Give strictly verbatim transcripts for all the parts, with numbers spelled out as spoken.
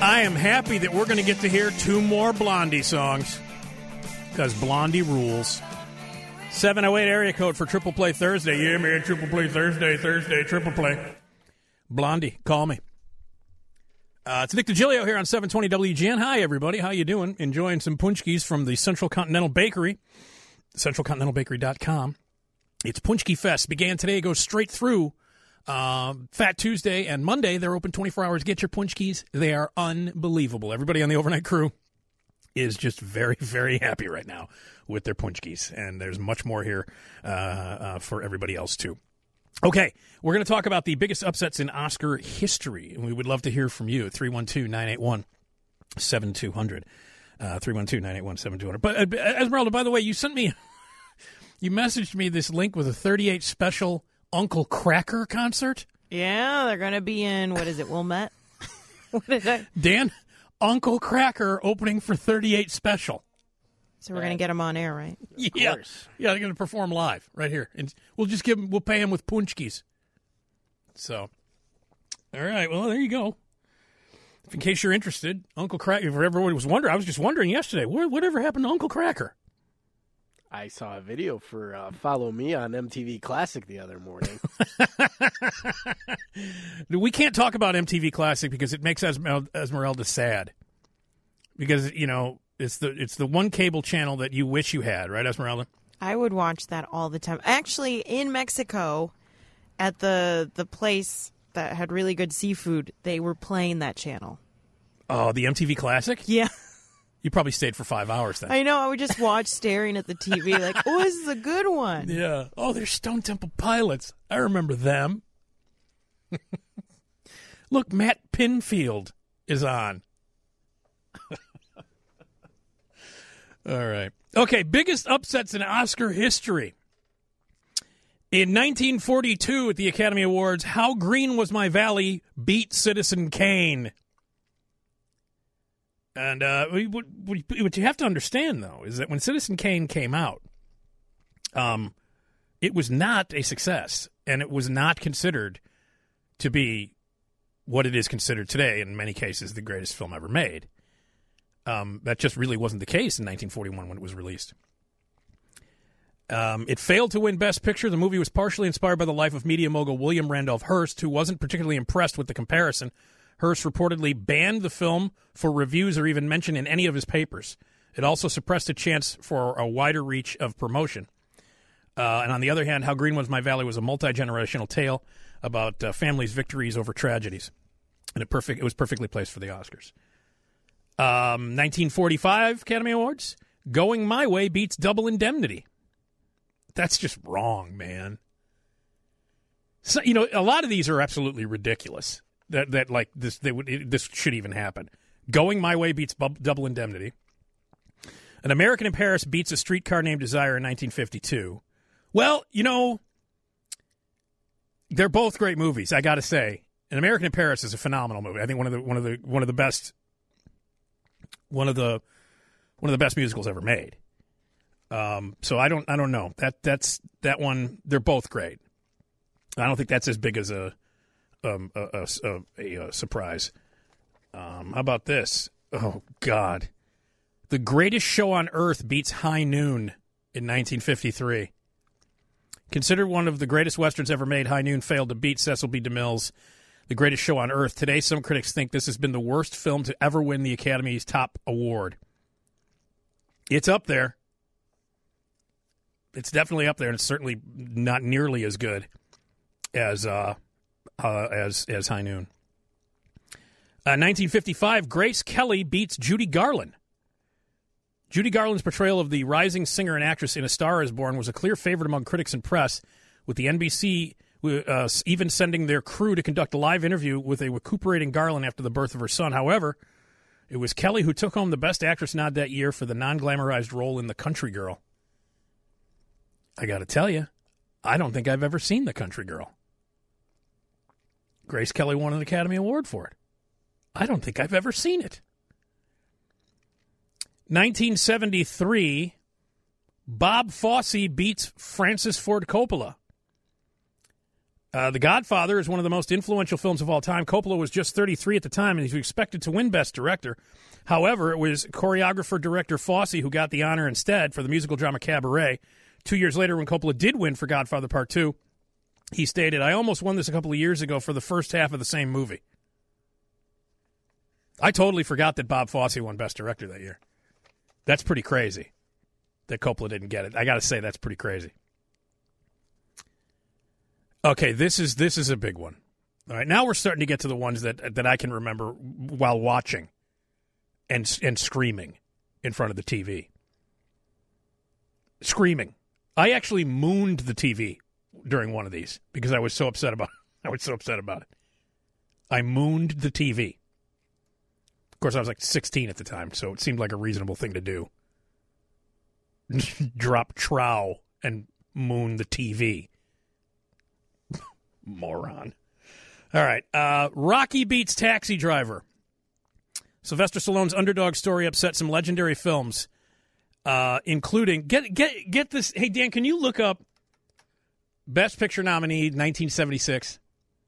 I am happy that we're going to get to hear two more Blondie songs because Blondie rules. seven oh eight area code for Triple Play Thursday. Yeah, man, Triple Play Thursday, Thursday, Triple Play. Blondie, call me. Uh, it's Nick DiGilio here on seven twenty W G N. Hi, everybody. How you doing? Enjoying some punchkis from the Central Continental Bakery, central continental bakery dot com. It's Punchki Fest. Began today, goes straight through uh, Fat Tuesday and Monday. They're open twenty-four hours. Get your punchkis. They are unbelievable. Everybody on the overnight crew is just very, very happy right now with their punchkis. And there's much more here uh, uh, for everybody else, too. Okay, we're going to talk about the biggest upsets in Oscar history, and we would love to hear from you at three one two, nine eight one, seven two zero zero, uh, three one two, nine eight one, seven two zero zero. But, uh, Esmeralda, by the way, you sent me, you messaged me this link with a thirty-eight special Uncle Kracker concert. Yeah, they're going to be in, what is it, Wilmette? What is that? Dan, Uncle Kracker opening for thirty-eight special. So we're going to get them on air, right? Of yeah, course. Yeah, they're going to perform live right here, and we'll just give them. We'll pay them with punchkis. So, all right. Well, there you go. If, in case you're interested, Uncle Kracker. If everybody was wondering, I was just wondering yesterday, what, whatever happened to Uncle Kracker? I saw a video for uh, Follow Me on M T V Classic the other morning. We can't talk about M T V Classic because it makes Esmeralda, Esmeralda sad. Because you know. It's the it's the one cable channel that you wish you had, right, Esmeralda? I would watch that all the time. Actually, in Mexico, at the the place that had really good seafood, they were playing that channel. Oh, the M T V Classic? Yeah. You probably stayed for five hours then. I know. I would just watch staring at the T V like, oh, this is a good one. Yeah. Oh, they're Stone Temple Pilots. I remember them. Look, Matt Pinfield is on. All right. Okay, biggest upsets in Oscar history. In nineteen forty-two at the Academy Awards, How Green Was My Valley beat Citizen Kane. And uh, what, what you have to understand, though, is that when Citizen Kane came out, um, it was not a success, and it was not considered to be what it is considered today, in many cases, the greatest film ever made. Um, that just really wasn't the case in nineteen forty-one when it was released. Um, it failed to win Best Picture. The movie was partially inspired by the life of media mogul William Randolph Hearst, who wasn't particularly impressed with the comparison. Hearst reportedly banned the film for reviews or even mention in any of his papers. It also suppressed a chance for a wider reach of promotion. Uh, and on the other hand, How Green Was My Valley was a multi-generational tale about uh, families' victories over tragedies. And it, perfect, it was perfectly placed for the Oscars. Um, nineteen forty-five Academy Awards, Going My Way beats Double Indemnity. That's just wrong, man. So, you know, a lot of these are absolutely ridiculous. That that like this they would it, this should even happen. Going My Way beats Bu- Double Indemnity. An American in Paris beats A Streetcar Named Desire in nineteen fifty-two. Well, you know, they're both great movies. I got to say, An American in Paris is a phenomenal movie. I think one of the one of the one of the best. One of the one of the best musicals ever made. Um, so I don't I don't know that that's that one. They're both great. I don't think that's as big as a um, a, a, a, a surprise. Um, how about this? Oh God, The Greatest Show on Earth beats High Noon in nineteen fifty-three. Considered one of the greatest westerns ever made, High Noon failed to beat Cecil B. DeMille's The Greatest Show on Earth. Today, some critics think this has been the worst film to ever win the Academy's top award. It's up there. It's definitely up there, and it's certainly not nearly as good as uh, uh, as as High Noon. Uh, nineteen fifty-five, Grace Kelly beats Judy Garland. Judy Garland's portrayal of the rising singer and actress in A Star Is Born was a clear favorite among critics and press, with the N B C Uh, even sending their crew to conduct a live interview with a recuperating Garland after the birth of her son. However, it was Kelly who took home the Best Actress nod that year for the non-glamorized role in The Country Girl. I got to tell you, I don't think I've ever seen The Country Girl. Grace Kelly won an Academy Award for it. I don't think I've ever seen it. nineteen seventy-three, Bob Fosse beats Francis Ford Coppola. Uh, The Godfather is one of the most influential films of all time. Coppola was just thirty-three at the time, and he was expected to win Best Director. However, it was choreographer-director Fosse who got the honor instead for the musical drama Cabaret. Two years later, when Coppola did win for Godfather Part two, he stated, "I almost won this a couple of years ago for the first half of the same movie." I totally forgot that Bob Fosse won Best Director that year. That's pretty crazy that Coppola didn't get it. I got to say, that's pretty crazy. Okay, this is this is a big one. All right, now we're starting to get to the ones that that I can remember while watching and and screaming in front of the T V. Screaming. I actually mooned the T V during one of these because I was so upset about it. I was so upset about it. I mooned the T V. Of course, I was like sixteen at the time, so it seemed like a reasonable thing to do. Drop trow and moon the T V. Moron. All right. Uh, Rocky beats Taxi Driver. Sylvester Stallone's underdog story upset some legendary films, uh, including get get get this. Hey Dan, can you look up Best Picture nominee nineteen seventy-six?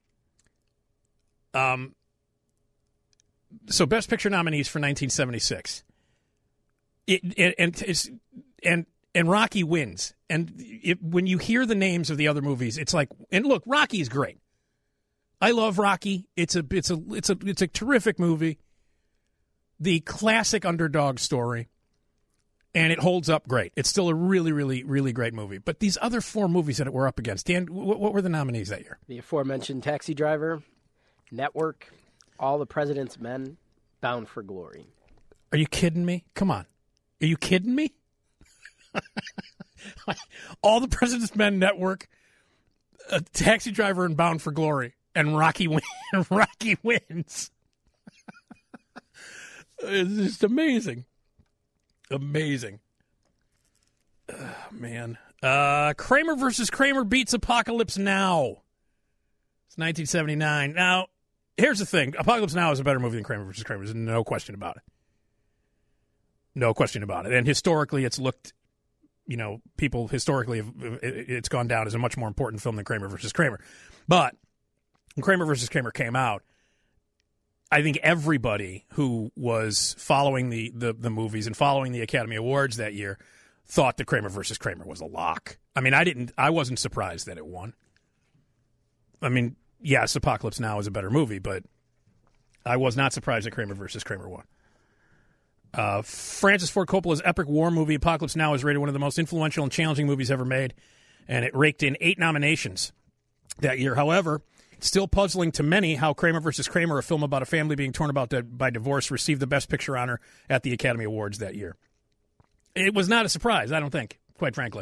Um. So Best Picture nominees for nineteen seventy-six. It, it and it's, and and Rocky wins. And it, when you hear the names of the other movies, it's like, and look, Rocky's great. I love Rocky. It's a it's a it's a it's a terrific movie. The classic underdog story, and it holds up great. It's still a really, really, really great movie. But these other four movies that we're up against, Dan, what, what were the nominees that year? The aforementioned Taxi Driver, Network, All the President's Men, Bound for Glory. Are you kidding me? Come on. Are you kidding me? All the President's Men, Network, a Taxi Driver, and Bound for Glory, and Rocky win- Rocky wins. It's just amazing, amazing. Oh, man, uh, Kramer versus Kramer beats Apocalypse Now. It's nineteen seventy-nine. Now, here's the thing: Apocalypse Now is a better movie than Kramer versus Kramer. There's no question about it. No question about it. And historically, it's looked. You know, people historically, have, it's gone down as a much more important film than Kramer versus Kramer. But when Kramer versus Kramer came out, I think everybody who was following the, the, the movies and following the Academy Awards that year thought that Kramer versus Kramer was a lock. I mean, I didn't, I wasn't surprised that it won. I mean, yes, Apocalypse Now is a better movie, but I was not surprised that Kramer versus Kramer won. Uh, Francis Ford Coppola's epic war movie, Apocalypse Now, is rated one of the most influential and challenging movies ever made, and it raked in eight nominations that year. However, it's still puzzling to many how Kramer versus Kramer, a film about a family being torn about by divorce, received the Best Picture honor at the Academy Awards that year. It was not a surprise, I don't think, quite frankly.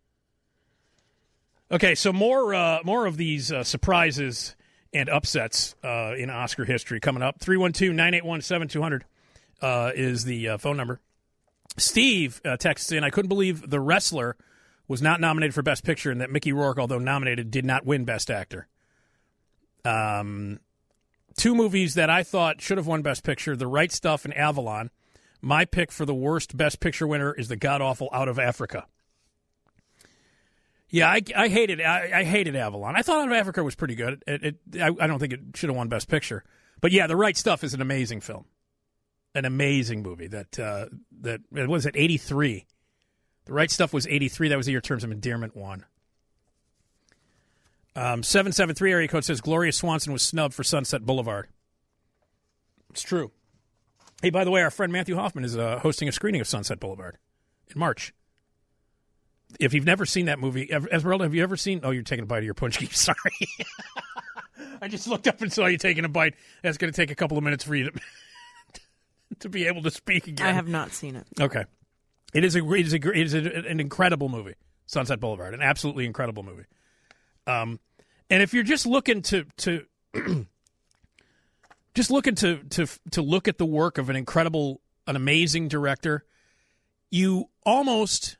Okay, so more uh, more of these uh, surprises and upsets uh, in Oscar history coming up. three one two, nine eight one, seven two zero zero. Uh, is the uh, phone number. Steve uh, texts in, I couldn't believe The Wrestler was not nominated for Best Picture and that Mickey Rourke, although nominated, did not win Best Actor. Um, two movies that I thought should have won Best Picture, The Right Stuff and Avalon. My pick for the worst Best Picture winner is the god-awful Out of Africa. Yeah, I, I hated I, I hated Avalon. I thought Out of Africa was pretty good. It, it, I, I don't think it should have won Best Picture. But yeah, The Right Stuff is an amazing film. An amazing movie that, uh, that what was it, eighty-three. The Right Stuff was eighty-three. That was the year Terms of Endearment won. Um, seven seven three area code says Gloria Swanson was snubbed for Sunset Boulevard. It's true. Hey, by the way, our friend Matthew Hoffman is uh, hosting a screening of Sunset Boulevard in March. If you've never seen that movie, Esmeralda, have you ever seen? Oh, you're taking a bite of your punch cake. Sorry. I just looked up and saw you taking a bite. That's going to take a couple of minutes for you to... to be able to speak again. I have not seen it. Okay. It is a it is a it is a, an incredible movie, Sunset Boulevard, an absolutely incredible movie. Um, and if you're just looking to to just looking to to to look at the work of an incredible, an amazing director, you almost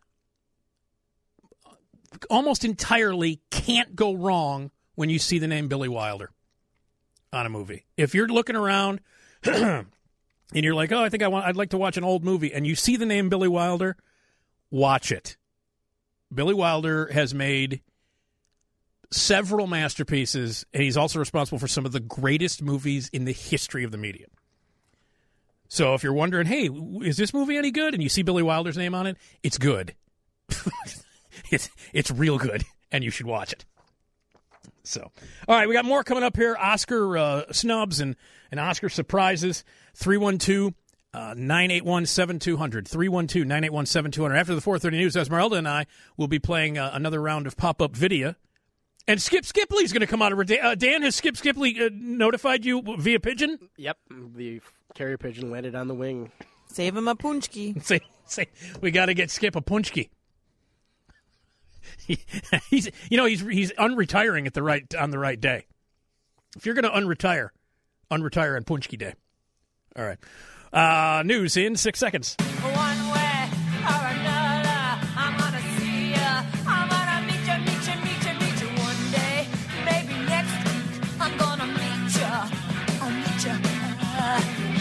almost entirely can't go wrong when you see the name Billy Wilder on a movie. If you're looking around. And you're like, oh, I think I want, I'd like to watch an old movie. And you see the name Billy Wilder, watch it. Billy Wilder has made several masterpieces, and he's also responsible for some of the greatest movies in the history of the media. So if you're wondering, hey, is this movie any good? And you see Billy Wilder's name on it, it's good. it's it's real good, and you should watch it. So, all right, we got more coming up here. Oscar uh, snubs and, and Oscar surprises. three one two, nine eight one, seven two zero zero. three one two, nine eight one, seven two zero zero. After the four thirty news, Esmeralda and I will be playing uh, another round of pop-up video. And Skip Skipley's going to come out of uh, Dan, has Skip Skipley uh, notified you via pigeon? Yep, the carrier pigeon landed on the wing. Save him a punchki. say, say, we got to get Skip a punchki. He, he's, you know, he's he's unretiring at the right on the right day. If you're going to unretire, unretire on punchki day. All right. Uh, news in six seconds. One way or another, I'm gonna see ya. I'm gonna meet ya, meet ya, meet ya, meet ya one day. Maybe next week, I'm gonna meet ya. I'll meet ya. Uh,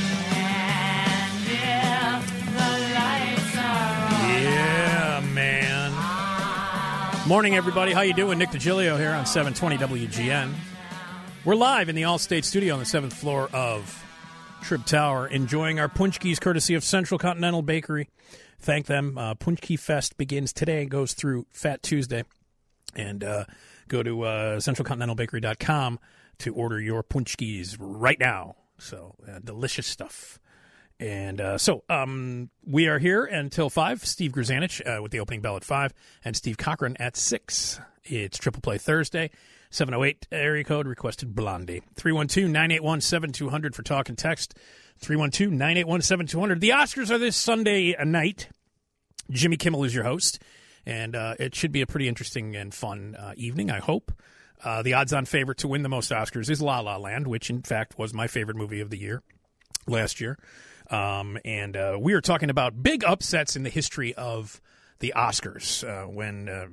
and if the lights are on. Yeah, man. Morning, everybody. How you doing? Nick DiGilio here on seven twenty W G N. We're live in the All-State Studio on the seventh floor of Trib Tower, enjoying our punchkis courtesy of Central Continental Bakery. Thank them. Uh, Punchki Fest begins today and goes through Fat Tuesday. And uh, go to uh, central continental bakery dot com to order your punchkis right now. So, uh, delicious stuff. And uh, so um, we are here until five. Steve Grzanich uh, with the opening bell at five, and Steve Cochran at six. It's Triple Play Thursday. seven oh eight area code requested Blondie. three one two, nine eight one, seven two zero zero for talk and text. three one two, nine eight one, seven two zero zero. The Oscars are this Sunday night. Jimmy Kimmel is your host, and uh, it should be a pretty interesting and fun uh, evening, I hope. Uh, the odds-on favorite to win the most Oscars is La La Land, which, in fact, was my favorite movie of the year last year. Um, and uh, we are talking about big upsets in the history of the Oscars uh, when uh,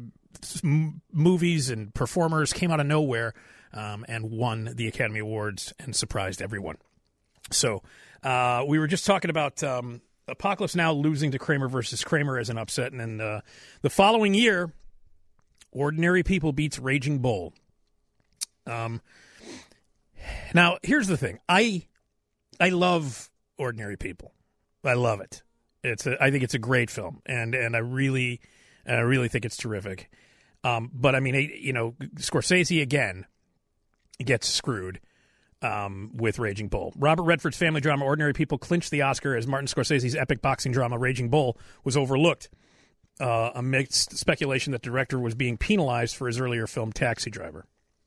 m- movies and performers came out of nowhere um, and won the Academy Awards and surprised everyone. So uh, we were just talking about um, Apocalypse Now losing to Kramer versus Kramer as an upset. And then uh, the following year, Ordinary People beats Raging Bull. Um, now, here's the thing. I I love Ordinary People. I love it. It's a, I think it's a great film, and and I really, I really think it's terrific. Um, but I mean, you know, Scorsese again gets screwed um, with Raging Bull. Robert Redford's family drama Ordinary People clinched the Oscar as Martin Scorsese's epic boxing drama Raging Bull was overlooked uh, amidst speculation that the director was being penalized for his earlier film Taxi Driver.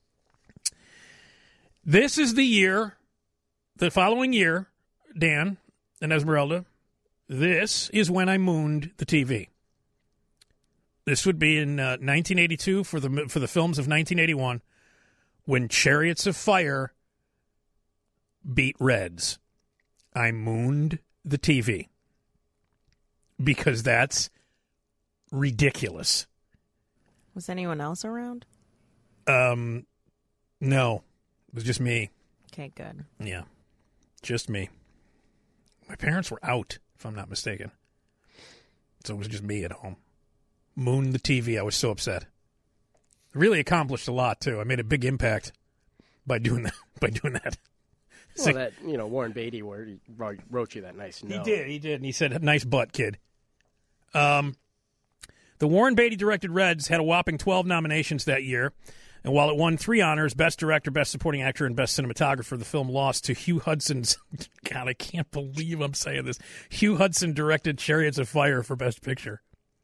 This is the year, the following year, Dan and Esmeralda, this is when I mooned the T V. This would be in uh, nineteen eighty-two for the for the films of nineteen eighty-one, when Chariots of Fire beat Reds. I mooned the T V because that's ridiculous. Was anyone else around? Um, no, it was just me. Okay, good. Yeah, just me. My parents were out, if I'm not mistaken. So it was just me at home. Moon the T V. I was so upset. Really accomplished a lot, too. I made a big impact by doing that. By doing that. Well, so, that, you know, Warren Beatty where he wrote you that nice note. He did, he did. And he said, nice butt, kid. Um, the Warren Beatty-directed Reds had a whopping twelve nominations that year. And while it won three honors, Best Director, Best Supporting Actor, and Best Cinematographer, the film lost to Hugh Hudson's... God, I can't believe I'm saying this. Hugh Hudson directed Chariots of Fire for Best Picture.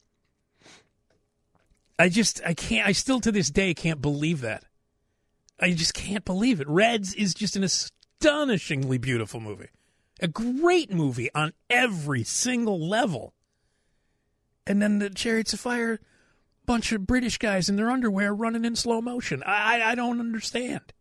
I just, I can't, I still to this day can't believe that. I just can't believe it. Reds is just an astonishingly beautiful movie. A great movie on every single level. And then the Chariots of Fire... bunch of British guys in their underwear running in slow motion. I I don't understand.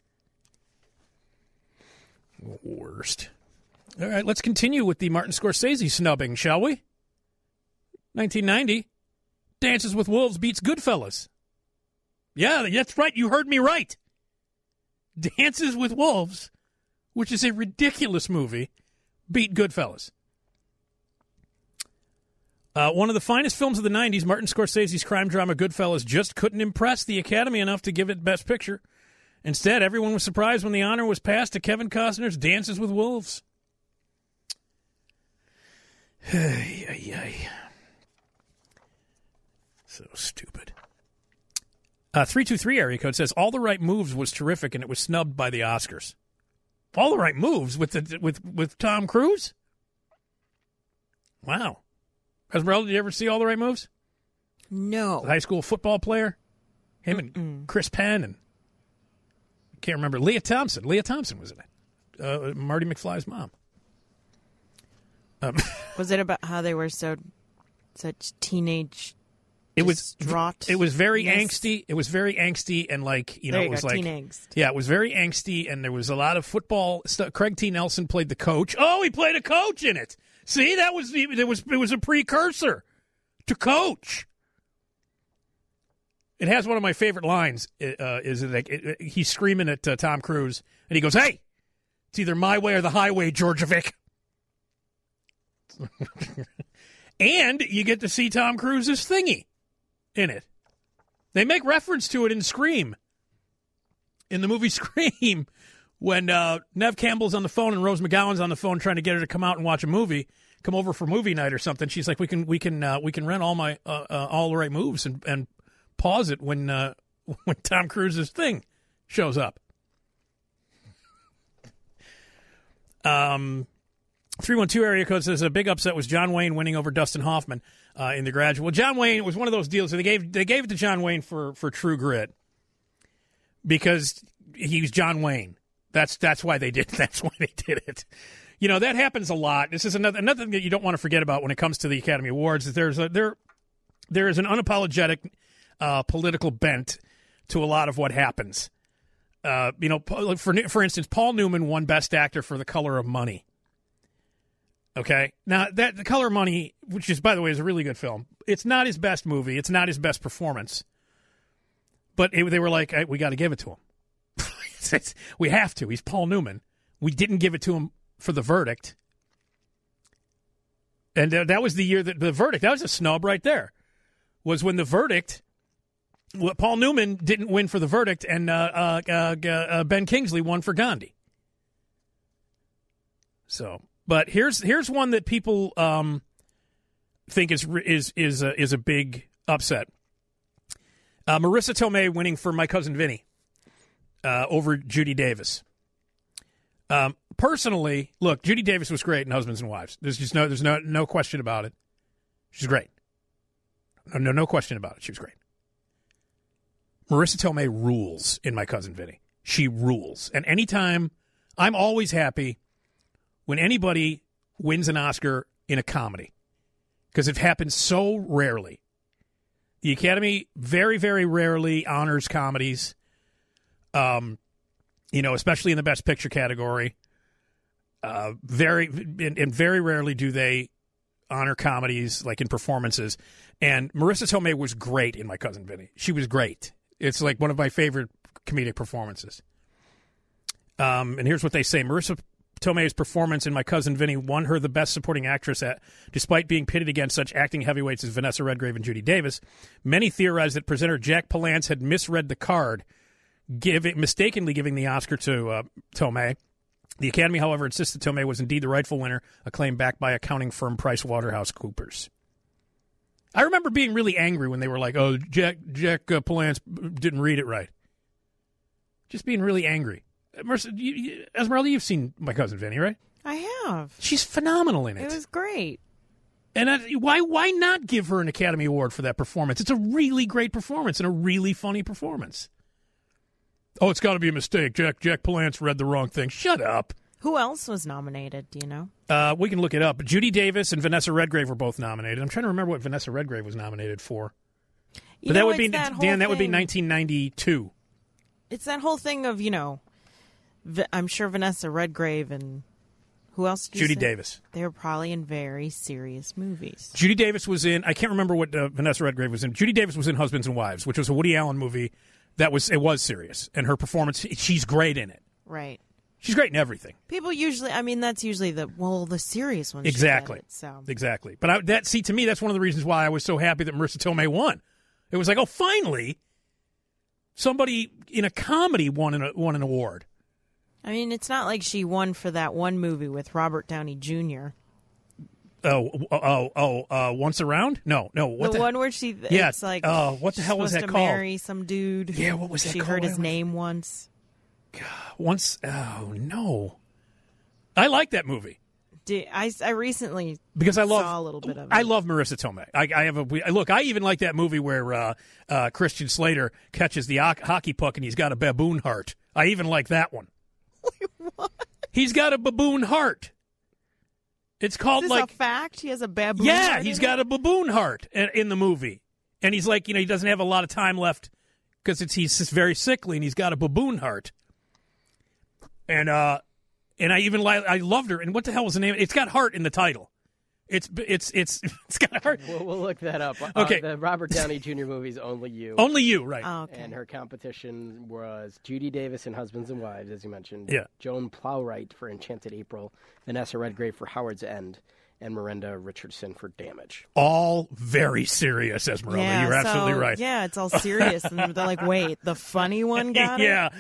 Worst. All right, let's continue with the Martin Scorsese snubbing, shall we? nineteen ninety, Dances with Wolves beats Goodfellas. Yeah, that's right. You heard me right. Dances with Wolves, which is a ridiculous movie, beat Goodfellas. Uh, one of the finest films of the nineties, Martin Scorsese's crime drama Goodfellas, just couldn't impress the Academy enough to give it Best Picture. Instead, everyone was surprised when the honor was passed to Kevin Costner's Dances with Wolves. Ay, ay, ay. So stupid. Uh, three two three area code says, All the Right Moves was terrific, and it was snubbed by the Oscars. All the Right Moves with the, with with Tom Cruise? Wow. Esmeralda, did you ever see All the Right Moves? No. The high school football player? Him Mm-mm. and Chris Penn and I can't remember. Leah Thompson. Leah Thompson was in it. Uh, Marty McFly's mom. Um, Was it about how they were so such teenage it was distraught? It was very Yes. angsty. It was very angsty and like, you know, There it you was go, like teen angst. Yeah, it was very angsty and there was a lot of football stuff. Craig T. Nelson played the coach. Oh, he played a coach in it. See, that was the, it was it was a precursor to Coach. It has one of my favorite lines. Uh, is it like it, it, he's screaming at uh, Tom Cruise, and he goes, "Hey, it's either my way or the highway, Georgievic." And you get to see Tom Cruise's thingy in it. They make reference to it in Scream, in the movie Scream. When uh, Nev Campbell's on the phone and Rose McGowan's on the phone trying to get her to come out and watch a movie, come over for movie night or something, she's like, "We can, we can, uh, we can rent all my uh, uh, all the right moves and, and pause it when uh, when Tom Cruise's thing shows up." Um, three one two area code says a big upset was John Wayne winning over Dustin Hoffman uh, in The Graduate. Well, John Wayne was one of those deals. So they gave they gave it to John Wayne for for True Grit because he was John Wayne. That's that's why they did. That's why they did it. You know, that happens a lot. This is another another thing that you don't want to forget about when it comes to the Academy Awards. Is there's a there there is an unapologetic uh, political bent to a lot of what happens. Uh, you know, for for instance, Paul Newman won Best Actor for The Color of Money. Okay, now that The Color of Money, which is by the way is a really good film, it's not his best movie. It's not his best performance. But it, they were like, hey, we got to give it to him. It's, it's, we have to. He's Paul Newman. We didn't give it to him for The Verdict. And uh, that was the year that The Verdict, that was a snub right there, was when The Verdict, well, Paul Newman didn't win for The Verdict, and uh, uh, uh, uh, Ben Kingsley won for Gandhi. So, but here's here's one that people um, think is is is a, is a big upset. Uh, Marissa Tomei winning for My Cousin Vinny. Uh, over Judi Davis. Um, personally, look, Judi Davis was great in Husbands and Wives. There's just no, there's no, no question about it. She's great. No, no, no question about it. She was great. Marissa Tomei rules in My Cousin Vinny. She rules, and anytime, I'm always happy when anybody wins an Oscar in a comedy because it happens so rarely. The Academy very, very rarely honors comedies. Um, you know, especially in the Best Picture category, uh, very and, and very rarely do they honor comedies like in performances. And Marissa Tomei was great in My Cousin Vinny. She was great. It's like one of my favorite comedic performances. Um, and here's what they say: Marissa Tomei's performance in My Cousin Vinny won her the Best Supporting Actress at, despite being pitted against such acting heavyweights as Vanessa Redgrave and Judi Davis. Many theorized that presenter Jack Palance had misread the card, Give it, mistakenly giving the Oscar to uh, Tomei. The Academy, however, insisted Tomei was indeed the rightful winner, a claim backed by accounting firm PricewaterhouseCoopers. I remember being really angry when they were like, "Oh, Jack Jack uh, Palance didn't read it right." Just being really angry. Mercer, you, you, Esmeralda, you've seen My Cousin Vinny, right? I have. She's phenomenal in it. It was great. And I, why why not give her an Academy Award for that performance? It's a really great performance and a really funny performance. Oh, it's got to be a mistake. Jack Jack Palance read the wrong thing. Shut up. Who else was nominated? Do you know? Uh, we can look it up. Judi Davis and Vanessa Redgrave were both nominated. I'm trying to remember what Vanessa Redgrave was nominated for. You But know, that would it's be that Dan. whole That would be thing- nineteen ninety-two. It's that whole thing of, you know, V- I'm sure Vanessa Redgrave and who else? Did you Judi say? Davis. They were probably in very serious movies. Judi Davis was in. I can't remember what uh, Vanessa Redgrave was in. Judi Davis was in Husbands and Wives, which was a Woody Allen movie. That was it was serious, and her performance. She's great in it. Right. She's great in everything. People usually, I mean, that's usually the, well, the serious ones. Exactly. It, so. Exactly. But I, that, see, to me, that's one of the reasons why I was so happy that Marissa Tomei won. It was like, oh, finally, somebody in a comedy won an, won an award. I mean, it's not like she won for that one movie with Robert Downey Junior Oh, oh, oh, uh, Once Around? No, no. What the, the one where she, yeah, it's like, uh, what the hell was that supposed called? to marry some dude. Yeah, what was that she called? heard his name once. Once, oh, no. I like that movie. Did, I, I recently because I love saw a little bit of it. I love Marissa Tomei. I, I have a look. I even like that movie where uh, uh, Christian Slater catches the ho- hockey puck and he's got a baboon heart. I even like that one. Wait, what? He's got a baboon heart. It's called Is this like a fact. He has a baboon. yeah. heart He's in got it? a baboon heart in, in the movie, and he's like you know he doesn't have a lot of time left because it's he's just very sickly and he's got a baboon heart. And uh, and I even li- I loved her. And what the hell was the name? It's got heart in the title. It's it's it's it's got heart. We'll, we'll look that up. Okay. Uh, the Robert Downey Junior movie is Only You. Only You, right? Oh, okay. And her competition was Judy Davis in Husbands and Wives, as you mentioned. Yeah. Joan Plowright for Enchanted April. Vanessa Redgrave for Howard's End. And Miranda Richardson for Damage. All very serious, Esmeralda. Yeah, You're absolutely so, right. Yeah, it's all serious. And they're like, wait, the funny one got it? Yeah.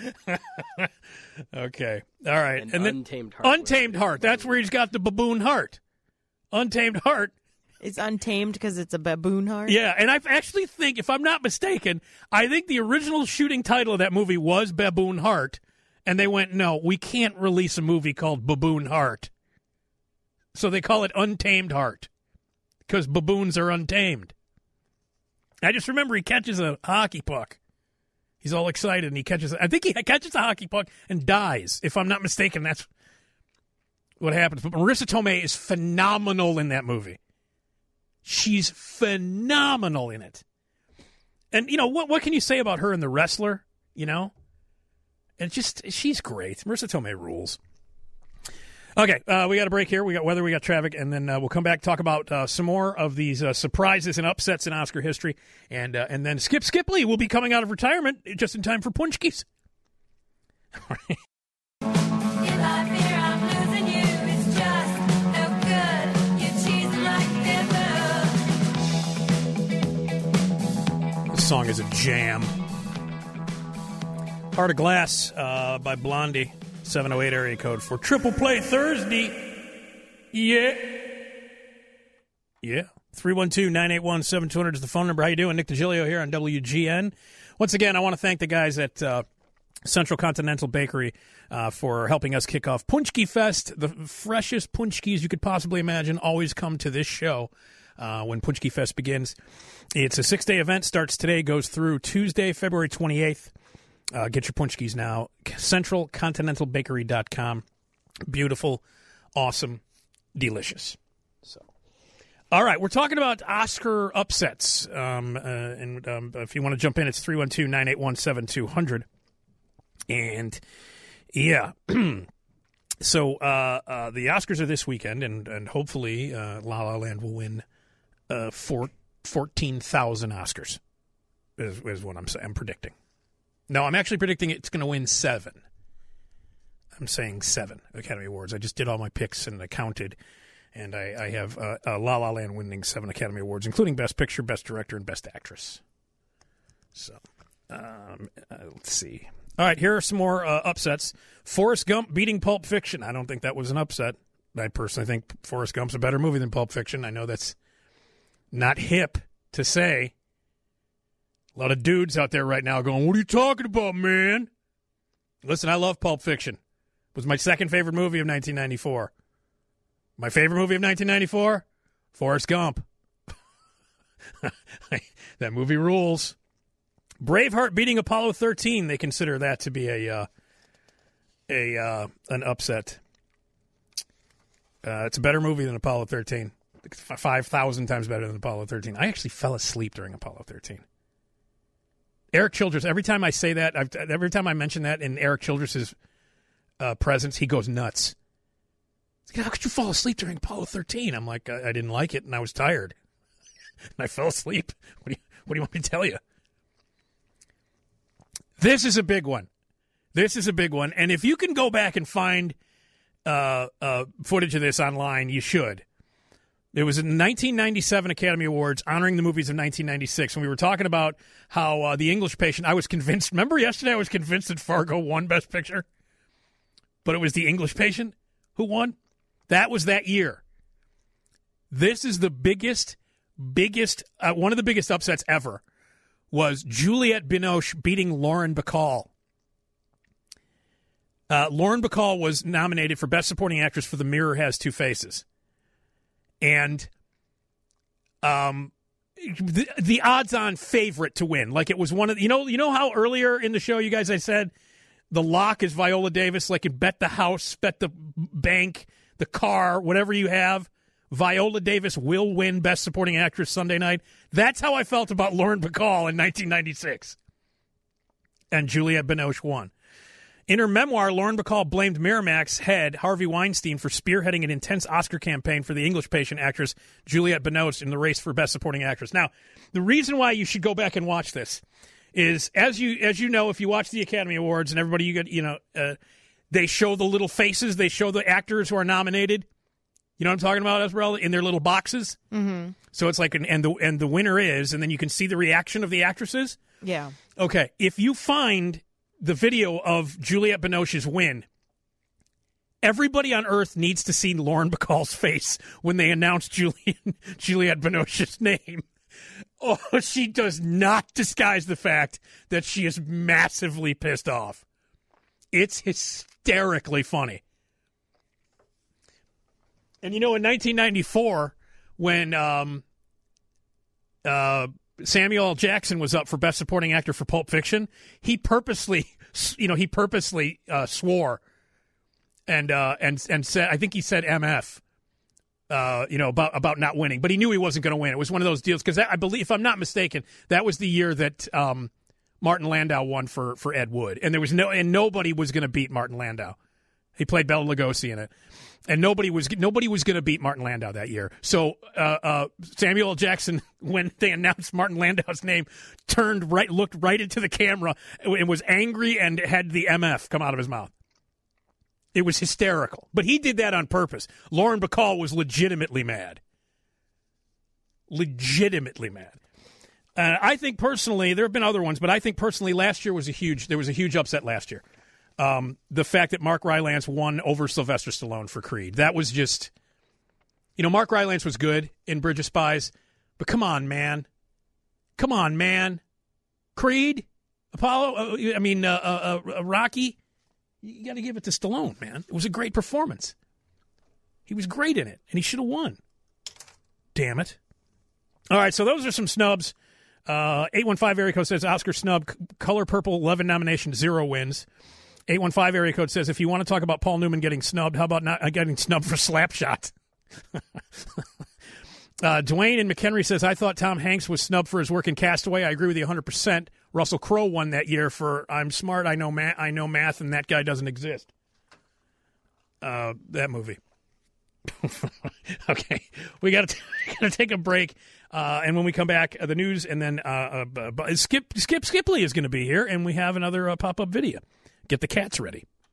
Okay. All right. And, And then Untamed Heart. Untamed Heart. That's where he's got the baboon heart. Untamed Heart. It's untamed because it's a baboon heart? Yeah, and I actually think, if I'm not mistaken, I think the original shooting title of that movie was Baboon Heart, and they went, no, we can't release a movie called Baboon Heart. So they call it Untamed Heart, because baboons are untamed. I just remember he catches a hockey puck. He's all excited, and he catches I think he catches a hockey puck and dies. If I'm not mistaken, that's what happens. But Marissa Tomei is phenomenal in that movie. She's phenomenal in it. And, you know, what what can you say about her and The Wrestler, you know? And just, she's great. Marissa Tomei rules. Okay, uh, we got a break here. We got weather, we got traffic, and then uh, we'll come back talk about uh, some more of these uh, surprises and upsets in Oscar history. And uh, and then Skip Skipley will be coming out of retirement just in time for Punchkis. All right. If I fear I'm losing you, it's just no good. You're cheesing like liver. This song is a jam. Heart of Glass uh, by Blondie. seven oh eight area code for Triple Play Thursday. Yeah. Yeah. three one two, nine eight one, seven two zero zero is the phone number. How you doing? Nick DiGilio here on W G N. Once again, I want to thank the guys at uh, Central Continental Bakery uh, for helping us kick off Punchki Fest. The freshest punchkis you could possibly imagine always come to this show uh, when Punchki Fest begins. It's a six-day event. Starts today, goes through Tuesday, February twenty-eighth. Uh, get your punchkis now. central continental bakery dot com. Beautiful, awesome, delicious. So, all right, we're talking about Oscar upsets. Um, uh, and um, if you want to jump in, it's three one two, nine eight one, seven two zero zero. And, yeah. so, uh, uh, the Oscars are this weekend, and, and hopefully uh, La La Land will win uh, four, fourteen thousand Oscars, is, is what I'm, I'm predicting. No, I'm actually predicting it's going to win seven. I'm saying seven Academy Awards. I just did all my picks and I counted, and I, I have uh, uh, La La Land winning seven Academy Awards, including Best Picture, Best Director, and Best Actress. So, um, uh, let's see. All right, here are some more uh, upsets. Forrest Gump beating Pulp Fiction. I don't think that was an upset. I personally think Forrest Gump's a better movie than Pulp Fiction. I know that's not hip to say. A lot of dudes out there right now going, what are you talking about, man? Listen, I love Pulp Fiction. It was my second favorite movie of nineteen ninety-four. My favorite movie of nineteen ninety-four? Forrest Gump. That movie rules. Braveheart beating Apollo thirteen. They consider that to be a uh, a uh, an upset. Uh, it's a better movie than Apollo thirteen. five thousand times better than Apollo thirteen. I actually fell asleep during Apollo thirteen. Eric Childress, every time I say that, I've, every time I mention that in Eric Childress's uh, presence, he goes nuts. He's like, how could you fall asleep during Apollo thirteen? I'm like, I, I didn't like it, and I was tired. And I fell asleep. What do, you, what do you want me to tell you? This is a big one. This is a big one. And if you can go back and find uh, uh, footage of this online, you should. It was in the nineteen ninety-seven Academy Awards honoring the movies of nineteen ninety-six. And we were talking about how uh, The English Patient, I was convinced, remember yesterday I was convinced that Fargo won Best Picture? But it was The English Patient who won? That was that year. This is the biggest, biggest, uh, one of the biggest upsets ever was Juliette Binoche beating Lauren Bacall. Uh, Lauren Bacall was nominated for Best Supporting Actress for The Mirror Has Two Faces. And um, the, the odds-on favorite to win, like it was one of the, you know, you know how earlier in the show, you guys, I said the lock is Viola Davis, like in bet the house, bet the bank, the car, whatever you have. Viola Davis will win Best Supporting Actress Sunday night. That's how I felt about Lauren Bacall in nineteen ninety-six. And Juliette Binoche won. In her memoir, Lauren Bacall blamed Miramax's head, Harvey Weinstein, for spearheading an intense Oscar campaign for the English Patient actress Juliette Binoche in the race for Best Supporting Actress. Now, the reason why you should go back and watch this is, as you as you know, if you watch the Academy Awards and everybody, you get, you know, uh, they show the little faces, they show the actors who are nominated. You know what I'm talking about, Esmeralda? In their little boxes. Mm-hmm. So it's like, an, and the and the winner is, and then you can see the reaction of the actresses. Yeah. Okay. If you find the video of Juliette Binoche's win, everybody on Earth needs to see Lauren Bacall's face when they announce Julian, Juliette Binoche's name. Oh, she does not disguise the fact that she is massively pissed off. It's hysterically funny. And, you know, in nineteen ninety-four, when um, uh, Samuel L. Jackson was up for Best Supporting Actor for Pulp Fiction, he purposely, you know, he purposely uh, swore and uh, and and said, I think he said M F, uh, you know, about about not winning, but he knew he wasn't going to win. It was one of those deals because I believe, if I'm not mistaken, that was the year that um, Martin Landau won for for Ed Wood, and there was no and nobody was going to beat Martin Landau. He played Bela Lugosi in it. And nobody was nobody was going to beat Martin Landau that year. So uh, uh, Samuel L. Jackson, when they announced Martin Landau's name, turned right, looked right into the camera, and was angry and had the M F come out of his mouth. It was hysterical. But he did that on purpose. Lauren Bacall was legitimately mad. Legitimately mad. Uh, I think personally, there have been other ones, but I think personally last year was a huge, there was a huge upset last year. Um, the fact that Mark Rylance won over Sylvester Stallone for Creed. That was just, you know, Mark Rylance was good in Bridge of Spies, but come on, man. Come on, man. Creed? Apollo? Uh, I mean, uh, uh, uh, Rocky? You got to give it to Stallone, man. It was a great performance. He was great in it, and he should have won. Damn it. All right, so those are some snubs. Uh, eight one five area code says Oscar snub, Color Purple, eleven nominations, zero wins. eight one five area code says, if you want to talk about Paul Newman getting snubbed, how about not uh, getting snubbed for Slapshot? uh, Dwayne and McHenry says, I thought Tom Hanks was snubbed for his work in Castaway. I agree with you one hundred percent. Russell Crowe won that year for I'm smart, I know, ma- I know math, and that guy doesn't exist. Uh, that movie. Okay, we got to take a break. Uh, and when we come back, uh, the news, and then uh, uh, Skip Skip Skipley is going to be here, and we have another uh, pop-up video. Get the cats ready.